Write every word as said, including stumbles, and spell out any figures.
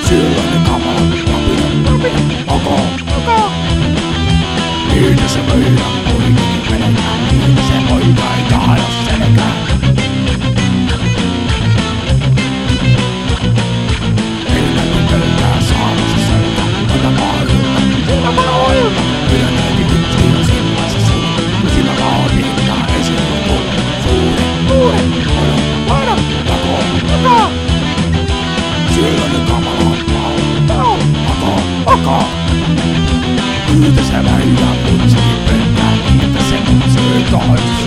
Siellä ne kamalat rapina, rapina, ok, ok. Niitä se meidän poikiin menetään, niitä se poika ei tahdo selkää. Meillä on pelkää saamassa selkä, tätä maailma, sillä maailma. Meidän näin yksiin silmänsä suuri, ja sillä raadintaa esille tulee suuri, suuri. Aina, aina, tako, tako. Siellä ne kamalat pao, ako, ako. Yhdessä väijää kutsii pelkää, niitä se kutsii kahden.